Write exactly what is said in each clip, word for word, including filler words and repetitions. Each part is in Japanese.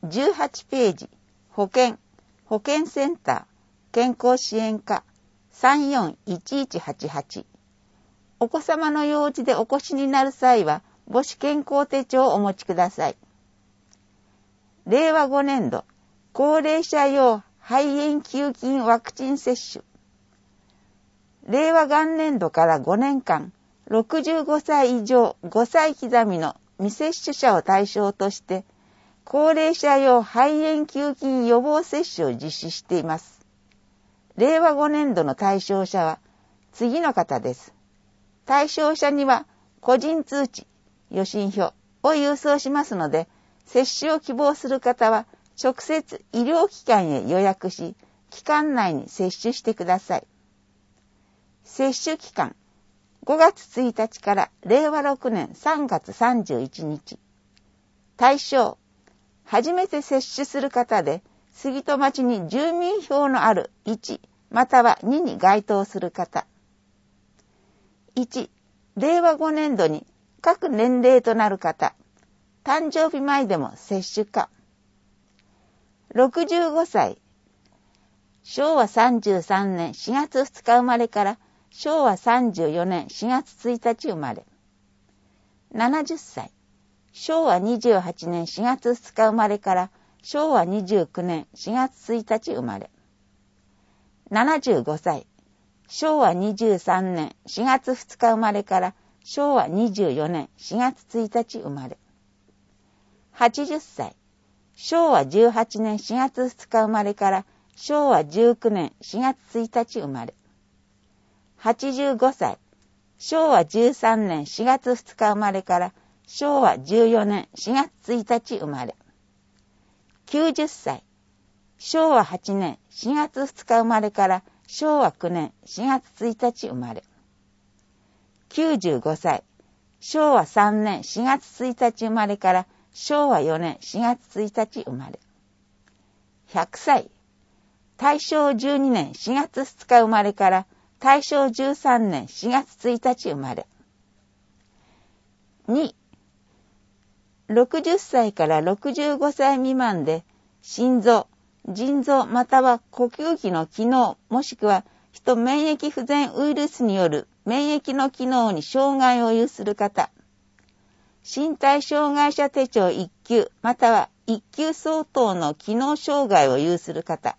じゅうはちページ、保健、保健センター、健康支援課 さんよんいちいちはちはち。お子様の用事でお越しになる際は、母子健康手帳をお持ちください。れいわごねんど、高齢者用肺炎球菌ワクチン接種。れいわ元年度からごねんかん、ろくじゅうごさい以上ごさい刻みの未接種者を対象として、高齢者用肺炎球菌予防接種を実施しています。れいわごねんどの対象者は次の方です。対象者には個人通知、予診票を郵送しますので、接種を希望する方は直接医療機関へ予約し、期間内に接種してください。接種期間、ごがつついたちかられいわろくねんさんがつさんじゅういちにち。対象、初めて接種する方で、杉戸町に住民票のあるいちまたはにに該当する方。いち、れいわごねんどに各年齢となる方。誕生日前でも接種か。ろくじゅうごさい、しょうわさんじゅうさんねんしがつふつか生まれからしょうわさんじゅうよねんしがつついたち生まれ。ななじゅっさい、しょうわにじゅうはちねんしがつふつか生まれからしょうわにじゅうくねんしがつついたち生まれ。ななじゅうごさい、しょうわにじゅうさんねんしがつふつか生まれからしょうわにじゅうよねんしがつついたち生まれ。はちじゅっさい、しょうわじゅうはちねんしがつふつか生まれからしょうわじゅうくねんしがつついたち生まれ。はちじゅうごさい、しょうわじゅうさんねんしがつふつか生まれからしょうわじゅうよねんしがつついたち生まれ。きゅうじゅっさい、しょうわはちねんしがつふつか生まれからしょうわくねんしがつついたち生まれ。きゅうじゅうごさい、しょうわさんねんしがつついたち生まれからしょうわよねんしがつついたち生まれ。ひゃくさい、たいしょうじゅうにねんしがつふつか生まれからたいしょうじゅうさんねんしがつついたち生まれ。に、ろくじゅっさいからろくじゅうごさい未満で心臓、腎臓または呼吸器の機能もしくは人免疫不全ウイルスによる免疫の機能に障害を有する方、身体障害者手帳いっきゅうまたはいっきゅう相当の機能障害を有する方、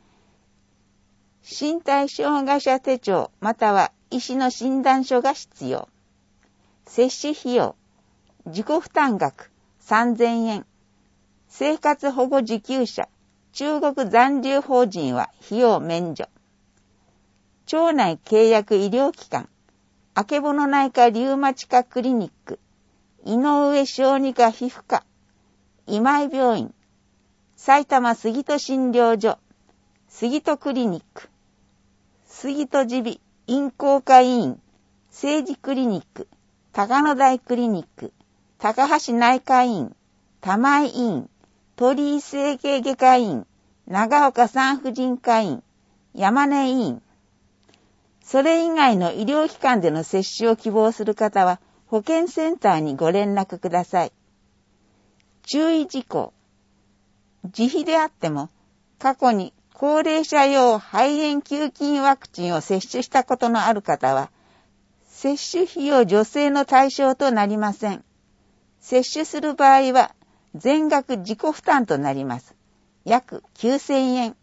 身体障害者手帳または医師の診断書が必要。接種費用、自己負担額さんぜんえん。生活保護受給者、中国残留邦人は費用免除。町内契約医療機関、あけぼの内科リウマチ科クリニック、井上小児科皮膚科、今井病院、埼玉杉戸診療所、杉戸クリニック、杉戸耳鼻咽喉科医院、政治クリニック、高野台クリニック、高橋内科医院、玉井医院、鳥居整形外科医院、長岡産婦人科医院、山根医院。それ以外の医療機関での接種を希望する方は保健センターにご連絡ください。注意事項。自費であっても過去に高齢者用肺炎球菌ワクチンを接種したことのある方は接種費用助成の対象となりません。接種する場合は全額自己負担となります。約きゅうせんえん。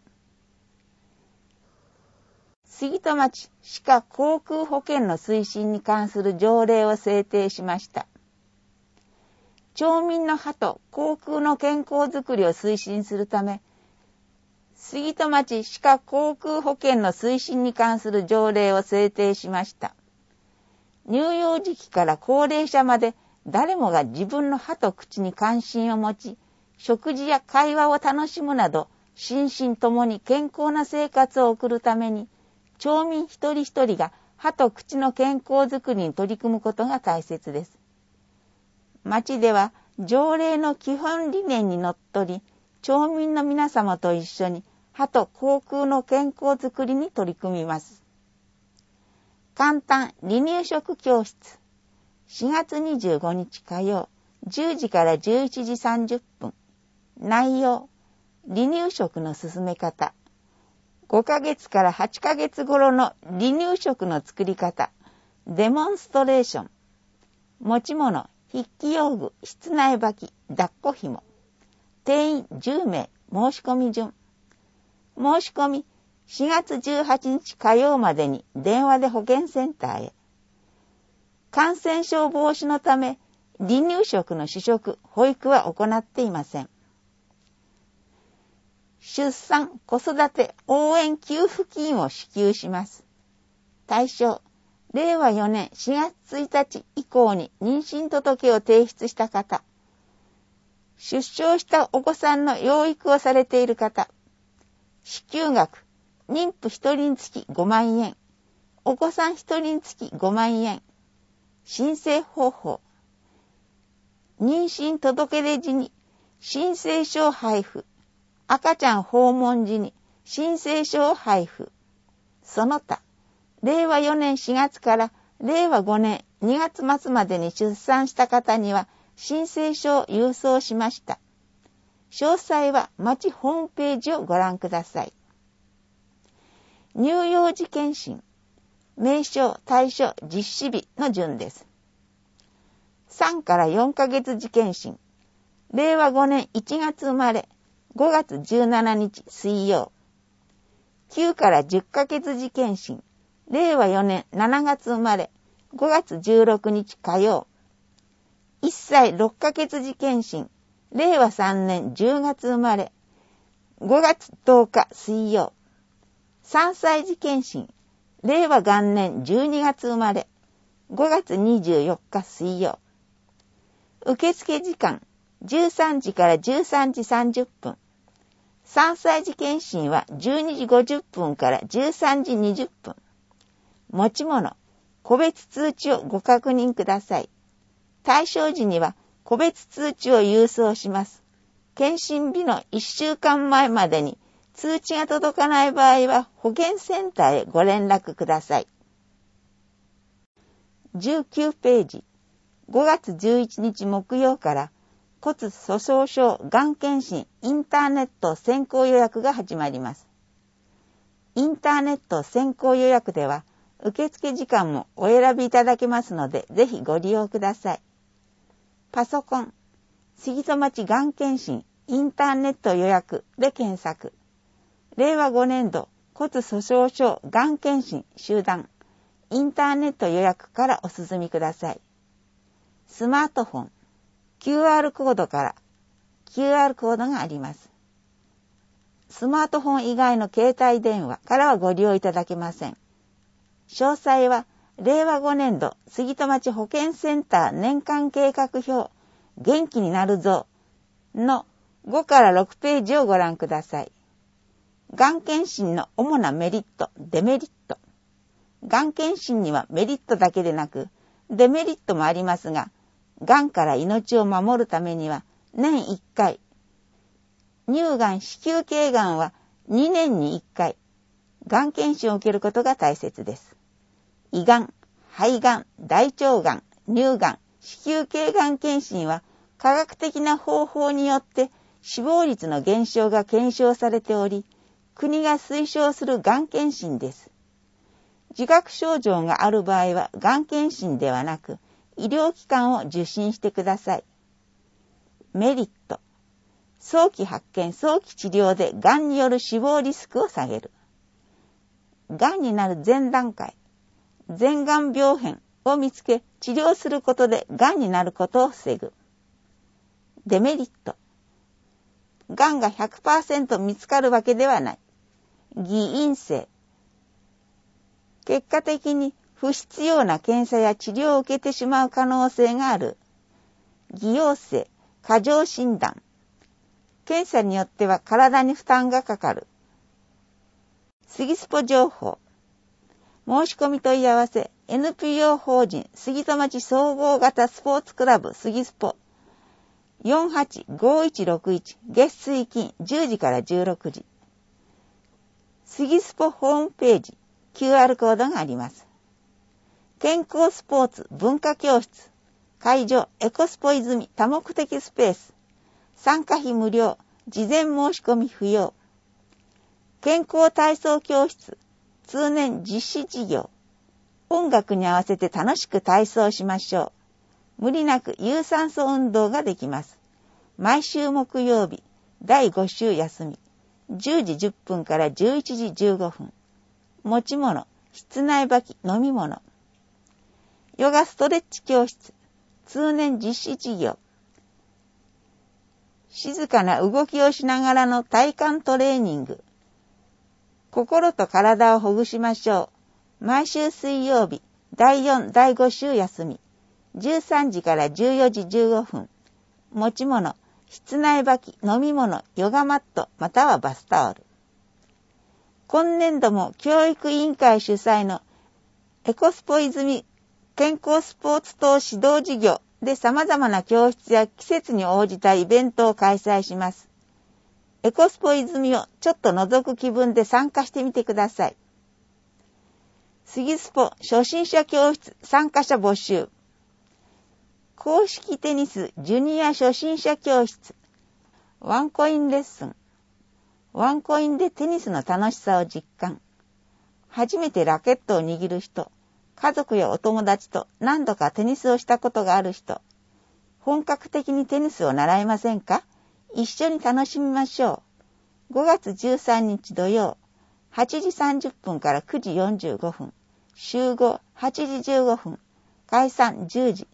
杉戸町歯科航空保険の推進に関する条例を制定しました。町民の歯と口腔の健康づくりを推進するため、杉戸町歯科口腔保険の推進に関する条例を制定しました。乳幼児期から高齢者まで誰もが自分の歯と口に関心を持ち、食事や会話を楽しむなど、心身ともに健康な生活を送るために、町民一人一人が歯と口の健康づくりに取り組むことが大切です。町では条例の基本理念にのっとり、町民の皆様と一緒に歯と口腔の健康づくりに取り組みます。簡単離乳食教室、しがつにじゅうごにち火曜、じゅうじからじゅういちじさんじゅっぷん。 内容、離乳食の進め方、ごかげつからはちかげつ頃の離乳食の作り方、デモンストレーション、持ち物、筆記用具、室内履き、抱っこ紐、定員じゅうめい、申し込み順。申し込み、しがつじゅうはちにち火曜までに電話で保健センターへ。感染症防止のため、離乳食の試食、保育は行っていません。出産・子育て応援給付金を支給します。対象、れいわよねんしがつついたち以降に妊娠届を提出した方、出生したお子さんの養育をされている方、支給額、妊婦ひとりにつきごまんえん、お子さんひとりにつきごまんえん、申請方法、妊娠届出時に申請書を配布、赤ちゃん訪問時に申請書を配布。その他、れいわよねんしがつかられいわごねんにがつまつまでに出産した方には申請書を郵送しました。詳細は町ホームページをご覧ください。乳幼児検診、名称、対象、実施日の順です。さんからよんかげつ時検診、れいわごねんいちがつ生まれ、ごがつじゅうしちにち水曜。きゅうからじゅっかげつ時検診、れいわよねんしちがつ生まれ、ごがつじゅうろくにち火曜。いっさいろっかげつ時検診、れいわさんねんじゅうがつ生まれ、ごがつとおか水曜。さんさい時検診、れいわがんねんじゅうにがつ生まれ、ごがつにじゅうよっか水曜。受付時間、じゅうさんじからじゅうさんじさんじゅっぷん。さんさい児検診はじゅうにじごじゅっぷんからじゅうさんじにじゅっぷん。持ち物、個別通知をご確認ください。対象時には個別通知を郵送します。検診日のいっしゅうかんまえまでに通知が届かない場合は保健センターへご連絡ください。じゅうきゅうページ、ごがつじゅういちにち木曜から骨粗鬆症がん検診インターネット先行予約が始まります。インターネット先行予約では受付時間もお選びいただけますのでぜひご利用ください。パソコン、杉戸町がん検診インターネット予約で検索。れいわごねんど骨粗鬆症がん検診集団インターネット予約からお進みください。スマートフォン、キューアール コードから キューアール コードがあります。スマートフォン以外の携帯電話からはご利用いただけません。詳細はれいわごねんど杉戸町保健センター年間計画表元気になるぞのごからろくページをご覧ください。がん検診の主なメリット、デメリット。がん検診にはメリットだけでなくデメリットもありますが、がんから命を守るためには年いっかい、乳がん、子宮頸がんはにねんにいっかい、がん検診を受けることが大切です。胃がん、肺がん、大腸がん、乳がん、子宮頸がん検診は科学的な方法によって死亡率の減少が検証されており、国が推奨するがん検診です。自覚症状がある場合はがん検診ではなく、医療機関を受診してください。メリット。早期発見、早期治療でがんによる死亡リスクを下げる。がんになる前段階、前がん病変を見つけ治療することでがんになることを防ぐ。デメリット。がんが ひゃくパーセント 見つかるわけではない。偽陰性。結果的に不必要な検査や治療を受けてしまう可能性がある。偽陽性、過剰診断。検査によっては体に負担がかかる。杉スポ情報。申し込み問い合わせ エヌピーオー 法人杉戸町総合型スポーツクラブ杉スポ よんはちごいちろくいち 月水金じゅうじからじゅうろくじ。杉スポホームページ キューアール コードがあります。健康スポーツ文化教室会場エコスポ泉多目的スペース参加費無料事前申し込み不要。健康体操教室、通年実施事業。音楽に合わせて楽しく体操しましょう。無理なく有酸素運動ができます。毎週木曜日、だいご週休み。じゅうじじゅっぷんからじゅういちじじゅうごふん。持ち物、室内履き、飲み物。ヨガストレッチ教室、通年実施事業。静かな動きをしながらの体幹トレーニング。心と体をほぐしましょう。毎週水曜日、だいよん、だいご週休み。じゅうさんじからじゅうよじじゅうごふん。持ち物、室内履き、飲み物、ヨガマット、またはバスタオル。今年度も教育委員会主催のエコスポ泉健康スポーツ等指導事業で様々な教室や季節に応じたイベントを開催します。エコスポ泉をちょっと覗く気分で参加してみてください。杉スポ初心者教室参加者募集。公式テニスジュニア初心者教室。ワンコインレッスン。ワンコインでテニスの楽しさを実感。初めてラケットを握る人。家族やお友達と何度かテニスをしたことがある人。本格的にテニスを習いませんか？一緒に楽しみましょう。ごがつじゅうさんにち土曜、はちじさんじゅっぷんからくじよんじゅうごふん。集合はちじじゅうごふん。解散じゅうじ。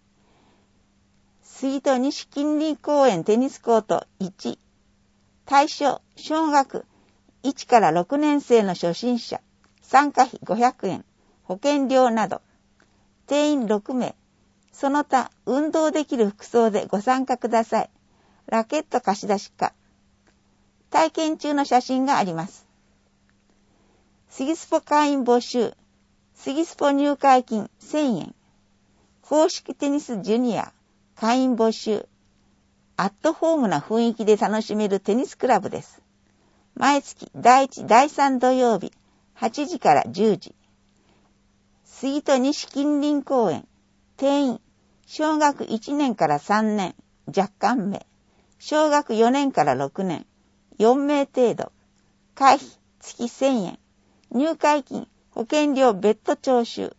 杉戸西近隣公園テニスコートいち。対象、小学いちからろくねん生の初心者。参加費ごひゃくえん。保険料など。定員ろくめい。その他、運動できる服装でご参加ください。ラケット貸し出しか。体験中の写真があります。杉スポ会員募集。杉スポ入会金せんえん。公式テニスジュニア。会員募集。アットホームな雰囲気で楽しめるテニスクラブです。毎月だいいち、だいさん土曜日、はちじからじゅうじ。杉戸西近隣公園。定員、小学いちねんからさんねん、若干名。小学よねんからろくねん、よんめい程度。会費、月せんえん。入会金、保険料別途徴収。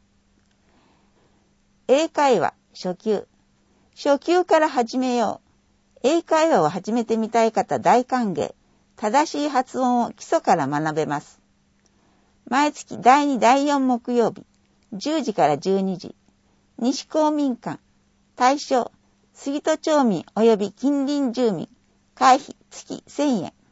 英会話、初級。初級から始めよう。英会話を始めてみたい方大歓迎。正しい発音を基礎から学べます。毎月だいに、だいよん木曜日、じゅうじからじゅうにじ。西公民館。対象、杉戸町民及び近隣住民。会費月せんえん。